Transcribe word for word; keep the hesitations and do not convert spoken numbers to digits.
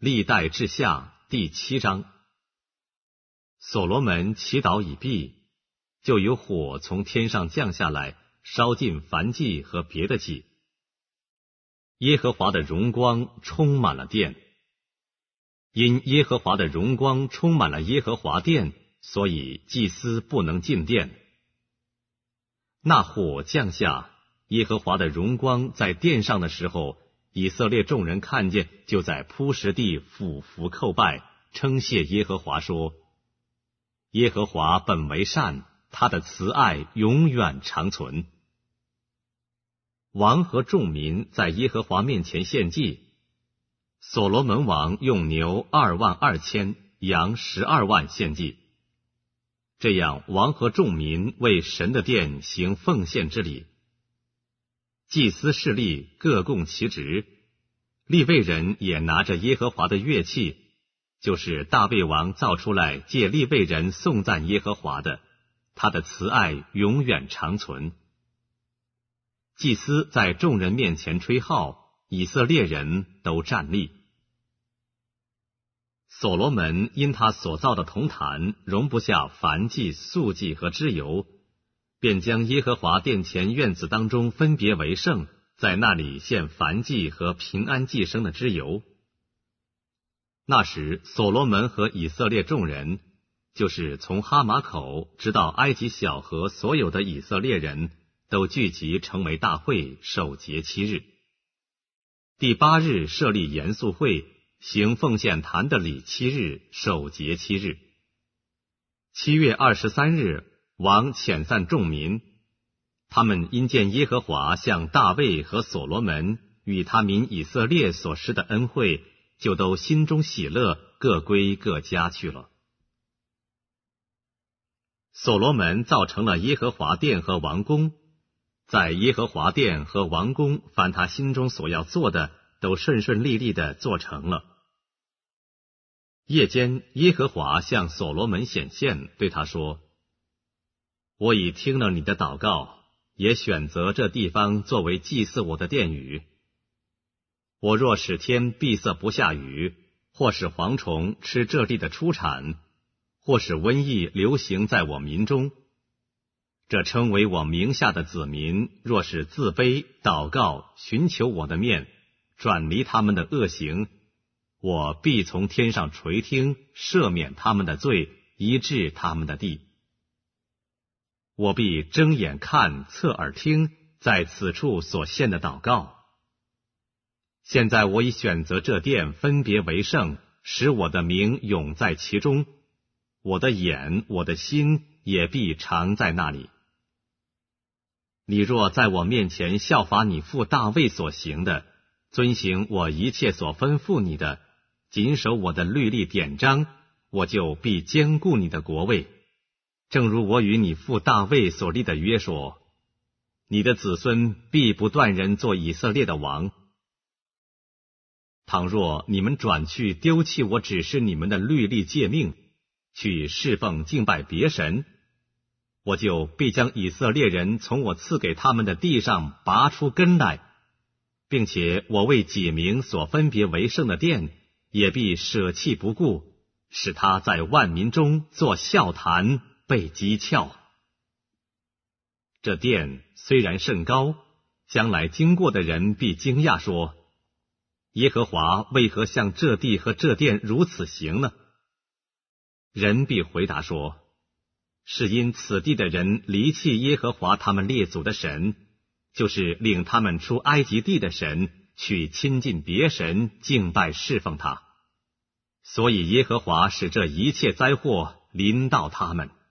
历代志下第七章。所罗门祈祷已毕，就有火从天上降下来，烧尽燔祭和别的祭。耶和华的荣光充满了殿。因耶和华的荣光充满了耶和华殿，所以祭司不能进殿。那火降下，耶和华的荣光在殿上的时候，以色列众人看见，就在铺石地俯伏叩拜，称谢耶和华说：耶和华本为善，他的慈爱永远长存。王和众民在耶和华面前献祭，所罗门王用牛二万二千，羊十二万献祭。这样，王和众民为神的殿行奉献之礼。祭司侍立各供其职，利未人也拿着耶和华的乐器，就是大卫王造出来借利未人颂赞耶和华的，他的慈爱永远长存。祭司在众人面前吹号，以色列人都站立。所罗门因他所造的铜坛容不下燔祭、素祭和脂油，便将耶和华殿前院子当中分别为圣，在那里献燔祭和平安祭牲的脂油。那时，所罗门和以色列众人，就是从哈马口直到埃及小河所有的以色列人，都聚集成为大会，守节七日。第八日设立严肃会，行奉献坛的礼七日，守节七日。七月二十三日，王遣散众民，他们因见耶和华向大卫和所罗门与他民以色列所施的恩惠，就都心中喜乐，各归各家去了。所罗门造成了耶和华殿和王宫，在耶和华殿和王宫，凡他心中所要做的，都顺顺利利地做成了。夜间，耶和华向所罗门显现，对他说：我已听了你的祷告，也选择这地方作为祭祀我的殿宇。我若使天闭塞不下雨，或使蝗虫吃这地的出产，或使瘟疫流行在我民中，这称为我名下的子民，若是自卑祷告，寻求我的面，转离他们的恶行，我必从天上垂听，赦免他们的罪，医治他们的地。我必睁眼看，侧耳听，在此处所献的祷告。现在我已选择这殿，分别为圣，使我的名永在其中，我的眼、我的心也必常在那里。你若在我面前效法你父大卫所行的，遵行我一切所吩咐你的，谨守我的律例典章，我就必坚固你的国位。正如我与你父大卫所立的约说，你的子孙必不断人做以色列的王。倘若你们转去丢弃我指示你们的律例诫命，去侍奉敬拜别神，我就必将以色列人从我赐给他们的地上拔出根来，并且我为己名所分别为圣的殿，也必舍弃不顾，使他在万民中作笑谈，被讥诮。这殿虽然甚高，将来经过的人必惊讶说：耶和华为何向这地和这殿如此行呢？人必回答说：是因此地的人离弃耶和华他们列祖的神，就是领他们出埃及地的神，去亲近别神，敬拜侍奉他，所以耶和华使这一切灾祸临到他们。